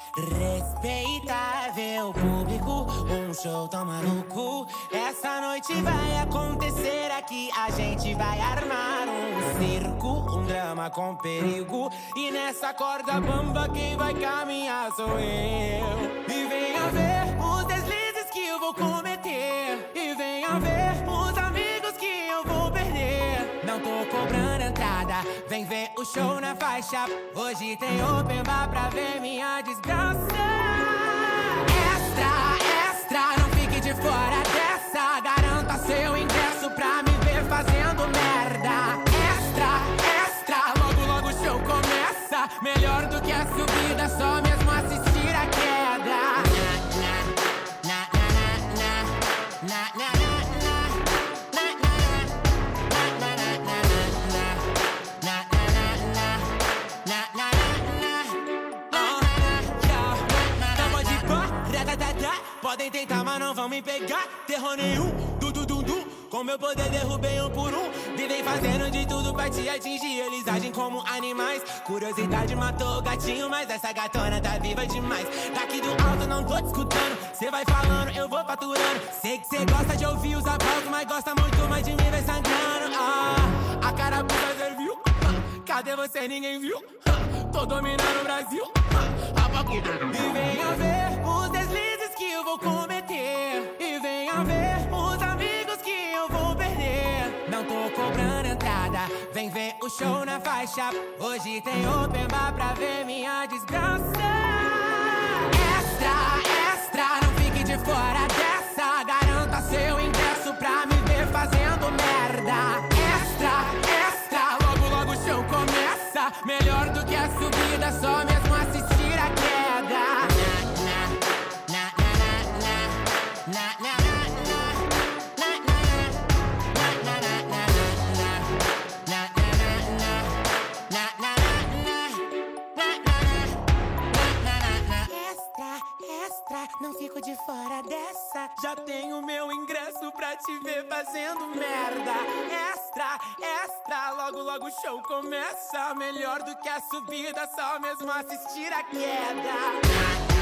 Respeitável público, um show tão maluco. Essa noite vai acontecer aqui. A gente vai armar um circo, um drama com perigo. E nessa corda bamba quem vai caminhar sou eu. E venha ver os deslizes que eu vou cometer. E venha ver os amigos que eu vou perder. Não tô cobrando entrada, vem ver o show na faixa. Hoje tem open bar pra ver minha desgraça. Extra, extra, não fique de fora dessa. Garanta seu ingresso pra me ver fazendo merda. Extra, extra, logo logo o show começa. Melhor do que a subida, só mesmo assistir a queda. Na, na, na, na, na, na, na. Podem tentar, mas não vão me pegar. Terror nenhum, com meu poder derrubei um por um. Vivem fazendo de tudo pra te atingir. Eles agem como animais. Curiosidade matou o gatinho, mas essa gatona tá viva demais. Daqui do alto não tô te escutando. Cê vai falando, eu vou faturando. Sei que cê gosta de ouvir os aplausos, mas gosta muito mais de mim, vai sangrando. A carapuça serviu. Cadê você? Ninguém viu. Tô dominando o Brasil. E venha ver os deslizes que eu vou cometer. E venha ver os amigos que eu vou perder. Não tô cobrando entrada, vem ver o show na faixa. Hoje tem open bar pra ver minha desgraça. Extra, extra, não fique de fora dessa. Garanta seu ingresso pra me ver fazendo merda. Extra, extra, logo logo o show começa. Melhor do que a subida, só mesmo assistir a queda. Extra, não fico de fora dessa. Já tenho meu ingresso pra te ver fazendo merda. Extra, extra, logo logo o show começa. Melhor do que a subida, só mesmo assistir a queda.